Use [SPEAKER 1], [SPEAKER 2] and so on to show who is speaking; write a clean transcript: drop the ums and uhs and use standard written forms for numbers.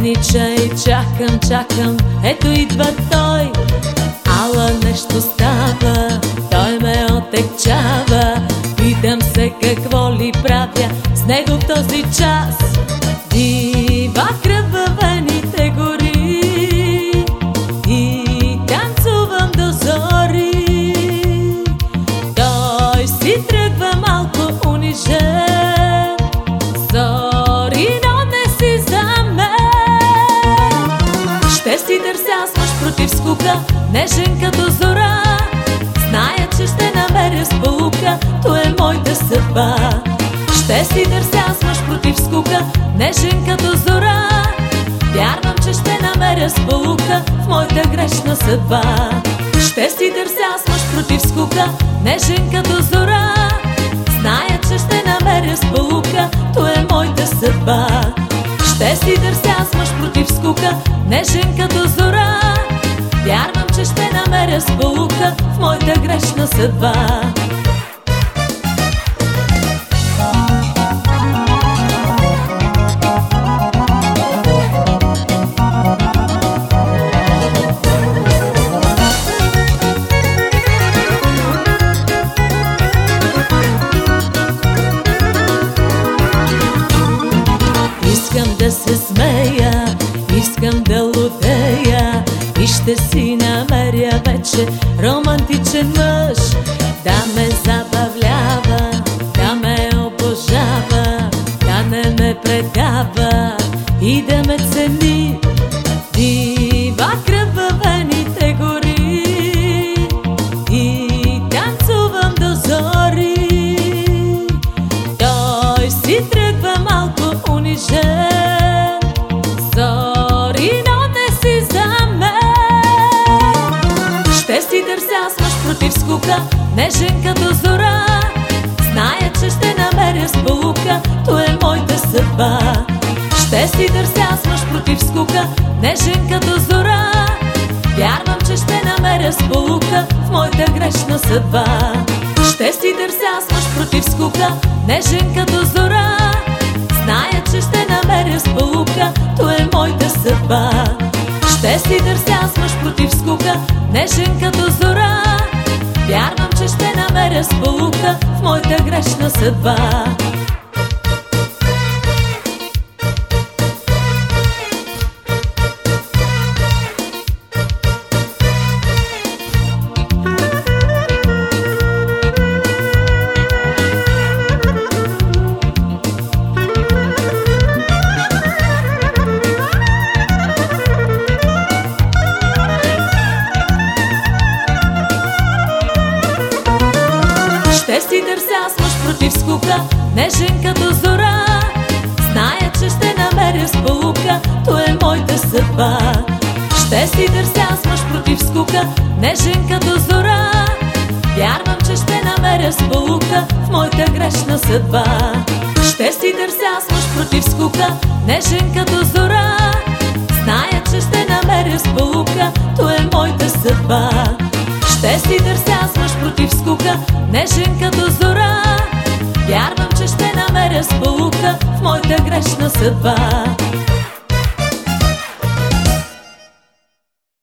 [SPEAKER 1] Венича и чакам, ето идва той. Ала нещо става, той ме отекчава. Питам се какво ли правя с него в този час. Дива кръв във вените гори и танцувам до зори. Той си тръгва малко унижен, зори, но не си за мен. Ще си търся аз мъж против скука, нежен като зора. Зная, че ще намеря сполука, то е моята съдба. Ще си търся аз мъж против скука, нежен като зора. Вярвам, че ще намеря сполука в моята грешна съдба. Ще си търся аз мъж против скука, нежен като зора. Зная, че ще намеря сполука, то е моята съдба. Ще си търся аз мъж против скука, нежен като зора. Вярвам, че ще намеря сполука в моята грешна съдба. Искам да се смея, искам да лудея и ще си намеря вече романтичен мъж. Да ме забавлява, да ме обожава, да не ме предава и да ме цени. Дива кръв във вените гори и танцувам до зори. Той си тръгва малко унижен, зори, но не си за мен. Ще си търся аз мъж против скука, нежен като зора. Зная, че ще намеря сполука, то е моята съдба. Ще си търся аз мъж против скука, нежен като зора. Вярвам, че ще намеря сполука в моята грешна съдба. Ще си търся аз мъж против скука, нежен като зора. Зная, че ще намеря сполука, то е моята съдба. Ще си търся аз мъж против скука, нежен като зора. Вярвам, че ще намеря сполука в моята грешна съдба. Ще си търся аз мъж против скука, нежен като зора. Зная, че ще намеря сполука, то е моята съдба. Ще си търся аз мъж против скука, нежен като зора. Вярвам, че ще намеря сполука в моята грешна съдба. Ще си търся аз мъж против скука, нежен като зора. Зная, че ще намеря сполука, то е моята съдба. Ще си търся аз мъж против скука, нежен като зора. Вярвам, че ще намеря сполука в моята грешна съдба.